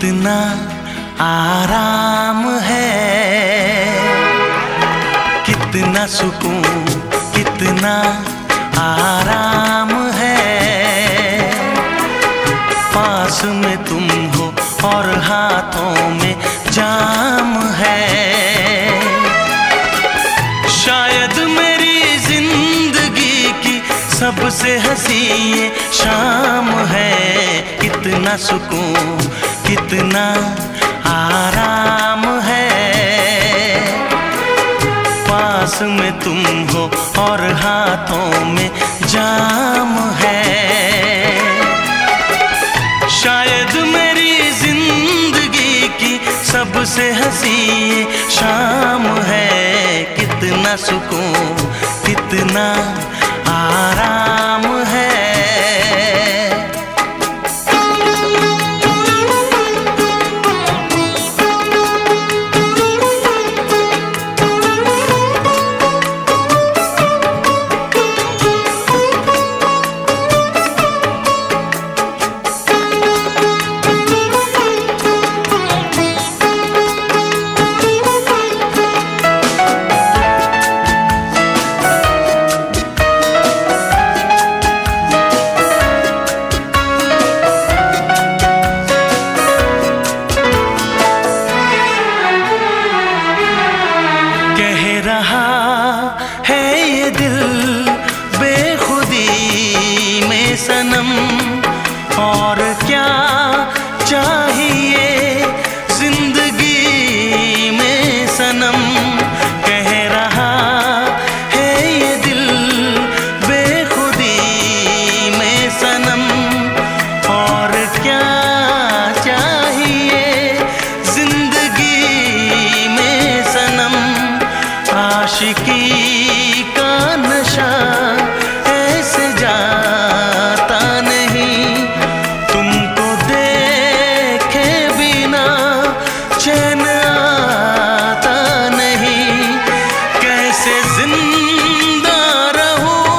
कितना आराम है, कितना सुकून, कितना आराम है। पास में तुम हो और हाथों में जाम है। शायद मेरी जिंदगी की सबसे हंसी ये शाम है। कितना सुकून, कितना आराम है। पास में तुम हो और हाथों में जाम है। शायद मेरी जिंदगी की सबसे हंसी ये शाम है। कितना सुकून, कितना आराम है। है ये दिल बेखुदी में सनम, और क्या चाहिए जिंदगी में सनम। कह रहा है ये दिल बेखुदी में सनम, और क्या चाहिए जिंदगी में सनम। आशिकी का नशा ऐसे जाता नहीं, तुमको देखे बिना चैन आता नहीं। कैसे जिंदा रहूं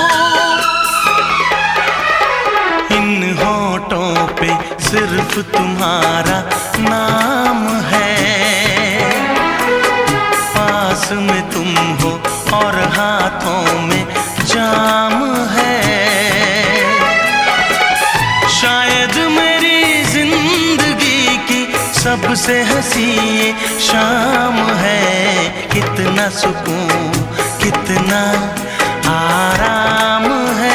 इन होठों पे सिर्फ तुम्हारा नाम है। पास में तुम हो और हाथों में जाम है। शायद मेरी जिंदगी की सबसे हंसी ये शाम है। कितना सुकून, कितना आराम है।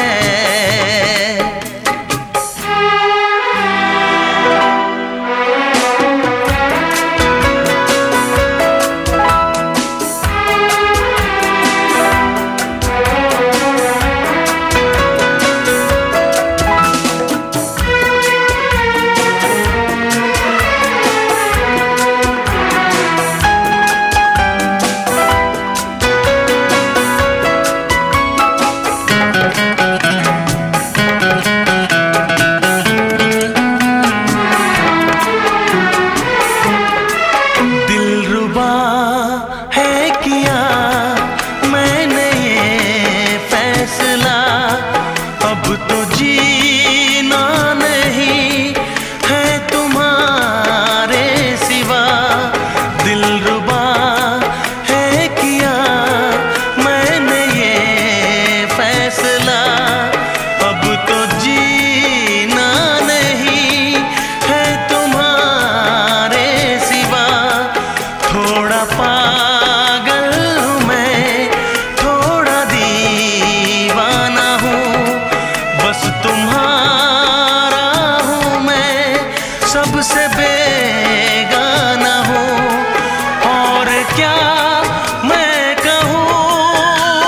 सबसे बेगाना हूँ और क्या मैं कहूँ।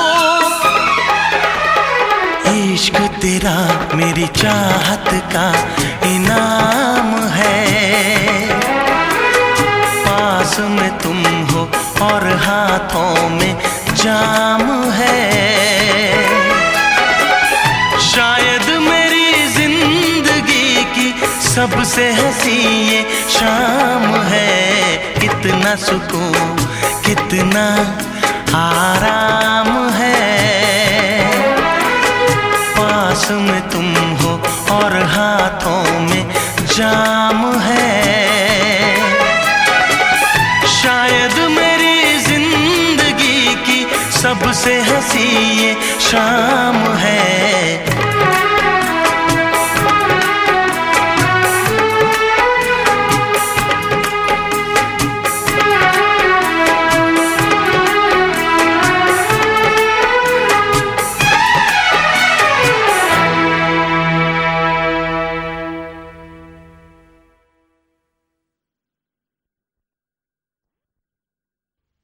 इश्क तेरा मेरी चाहत का इनाम है। पास में तुम हो और हाथों में जाम है। शायद मेरी जिंदगी की सबसे हंसी ये शाम है। कितना सुकून, कितना आराम है। पास में तुम हो और हाथों में जाम है। सबसे हंसी ये शाम है।